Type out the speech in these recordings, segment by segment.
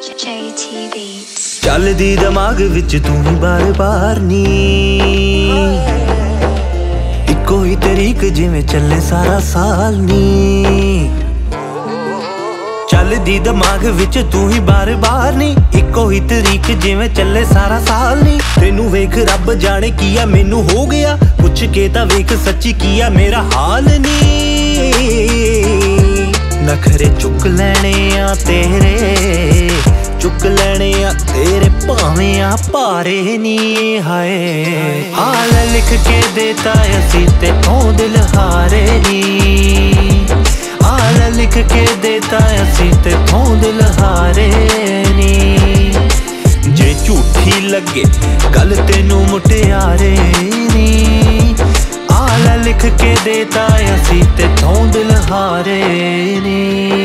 JT Beats ਚੱਲਦੀ ਦਿਮਾਗ ਵਿੱਚ ਤੂੰ ਹੀ ਬਾਰ-ਬਾਰ ਨੀ ਇੱਕੋ ਹੀ ਤਰੀਕ ਜਿਵੇਂ ਚੱਲੇ ਸਾਰਾ ਸਾਲ ਨੀ ਚੱਲਦੀ ਦਿਮਾਗ ਵਿੱਚ ਤੂੰ ਹੀ ਬਾਰ-ਬਾਰ ਨੀ ਇੱਕੋ ਹੀ ਤਰੀਕ ਜਿਵੇਂ ਚੱਲੇ ਸਾਰਾ ਸਾਲ ਨੀ ਤੈਨੂੰ ਵੇਖ ਰੱਬ ਜਾਣੇ ਕੀ ਆ ਮੈਨੂੰ ਹੋ ਗਿਆ ਪੁੱਛ ਕੇ ਤਾਂ ਵੇਖ ਸੱਚੀ ਕੀ ਆ ਮੇਰਾ ਹਾਲ ਨੀ ਨਖਰੇ ਚੁੱਕ ਲੈਣੇ ਆ ਤੇਰੇ ਚੁੱਕ ਲੈਣੇ ਆ ਤੇਰੇ ਭਾਵੇਂ ਆ ਭਾਰੇ ਨੀ ਹਾਏ ਹਾਲ ਲਿਖ ਕੇ ਦੇਤਾ ਅਸੀਂ ਤੇ ਤੋਂ ਦਿਲ ਹਾਰੇ ਨੀ ਹਾਲ ਲਿਖ ਕੇ ਦੇਤਾ ਅਸੀਂ ਤੇ ਤੋਂ ਦਿਲ ਹਾਰੇ ਨੀ ਜੇ ਝੂਠੀ ਲੱਗੇ ਗੱਲ ਤੈਨੂੰ ਮੁਟਿਆਰੇ ਨੀ ਹਾਲ ਲਿਖ ਕੇ ਦੇਤਾ ਅਸੀਂ ਤੇ ਤੋਂ ਦਿਲ ਹਾਰੇ ਨੀ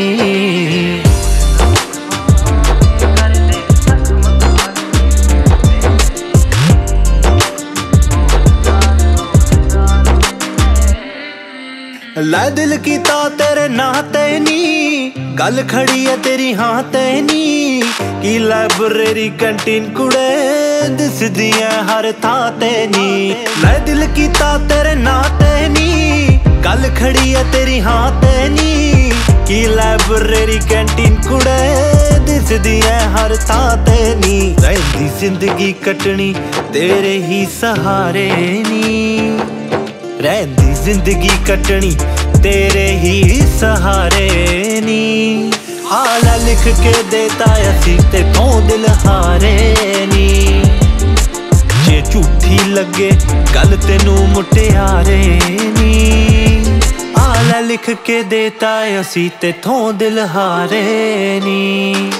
ਲੈ ਦਿਲ ਕੀਤਾ ਤੇਰੇ ਨਾਂ ਤੇ ਨੀ ਗੱਲ ਖੜੀ ਐ ਤੇਰੀ ਹਾਂ ਤੇ ਨੀ ਕੀ ਲਾਇਬ੍ਰੇਰੀ ਕੰਟੀਨ ਕੁੜੇ ਦਿਸਦੀਆਂ ਹਰ ਥਾਂ ਤੇ ਨੀ ਲੈ ਦਿਲ ਕੀਤਾ ਤੇਰੇ ਨਾਂ ਤੇ ਨੀ ਗੱਲ ਖੜੀ ਐ ਤੇਰੀ ਹਾਂ ਤੇ ਨੀ ਕੀ ਲਾਇਬ੍ਰੇਰੀ ਕੰਟੀਨ ਕੁੜੇ ਦਿਸਦੀਆਂ ਹਰ ਥਾਂ ਤੇ ਨੀ ਰਹਿੰਦੀ ਜ਼ਿੰਦਗੀ ਕੱਟਣੀ ਤੇਰੇ ਹੀ ਸਹਾਰੇ ਨੀ ਰਹਿੰਦੀ ਜ਼ਿੰਦਗੀ ਕੱਟਣੀ ਤੇਰੇ ਹੀ ਸਹਾਰੇ ਨੀ ਹਾਲ ਲਿਖ ਕੇ ਦੇਤਾ ਅਸੀਂ ਤੇ ਤੋਂ ਦਿਲ ਹਾਰੇ ਨੀ ਜੇ ਝੂਠੀ ਲੱਗੇ ਗੱਲ ਤੈਨੂੰ ਮੁਟਿਆਰੇ ਨੀ ਹਾਲ ਲਿਖ ਕੇ ਦੇਤਾ ਅਸੀਂ ਤੇ ਤੋਂ ਦਿਲ ਹਾਰੇ ਨੀ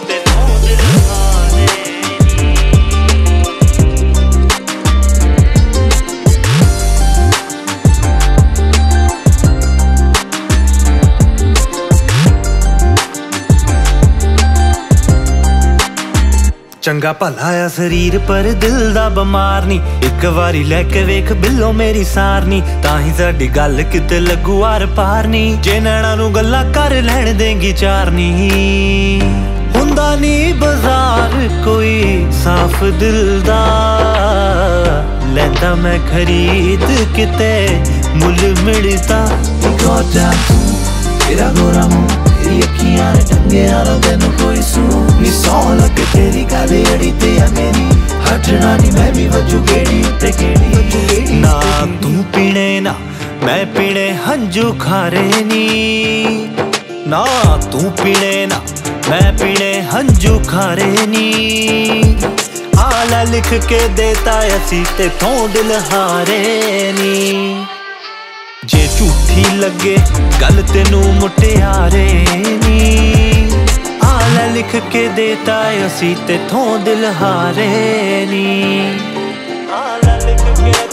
ਚੰਗਾ ਭਲਾ ਆ ਸਰੀਰ ਪਰ ਦਿਲ ਦਾ ਬਿਮਾਰ ਨੀ ਇੱਕ ਵਾਰੀ ਲੈ ਕੇ ਵੇਖ ਬਿੱਲੋ ਮੇਰੀ ਸਾਰ ਨੀ ਤਾਂ ਹੀ ਸਾਡੀ ਗੱਲ ਕਿਤੇ ਲੱਗੂ ਆਰ ਪਾਰ ਨੀ ਜੇ ਨੈਣਾ ਨੂੰ ਗੱਲਾਂ ਕਰ ਲੈਣ ਦੇਂਗੀ ਚਾਰ ਨੀ ਹੁੰਦਾ ਨੀ ਬਾਜ਼ਾਰ ਕੋਈ ਸਾਫ਼ ਦਿਲ ਦਾ ਲੈਂਦਾ ਮੈਂ ਖਰੀਦ ਕਿਤੇ ਮੁੱਲ ਮਿਲਦਾ ਗੋਡਾ ਤੇਰਾ ਗੋਰਾ ਮੂੰਹ ਤੇਰੀ ਅੱਖੀਆਂ ਨੇ ਟੰਗਿਆ ਰੋ ਤੈਨੂੰ ਕੋਈ ਸੂ ਨੀ ਸੌਂ ਲੱਗੇ ਤੇਰੀ ਗੱਲ ਅੜੀ ਤੇ ਆ ਮੇਰੀ ਹਟਣਾ ਨੀ ਮੈਂ ਵੀ ਵਜੂ ਗੇੜੀ ਉੱਤੇ ਗੇੜੀ ਨਾ ਤੂੰ ਪੀਣੇ ਨਾ ਮੈਂ ਪੀਣੇ ਹੰਝੂ ਖਾਰੇ ਨੀ ਨਾ ਤੂੰ ਪੀਣੇ ਨਾ ਮੈਂ ਪੀਣੇ ਹੰਝੂ ਖਾਰੇ ਨੀ ਹਾਲ ਲਿਖ ਕੇ ਦੇਤਾ ਅਸੀਂ ਤੇ ਤੋਂ ਦਿਲ ਹਾਰੇ ਨੀ ਜੇ ਝੂਠੀ ਲੱਗੇ ਗੱਲ ਤੈਨੂੰ ਮੁਟਿਆਰੇ ਨੀ ਹਾਲ ਲਿਖ ਕੇ ਦੇਤਾ ਅਸੀਂ ਤੇ ਤੋਂ ਦਿਲ ਹਾਰੇ ਨੀ ਹਾਲ ਲਿਖ ਕੇ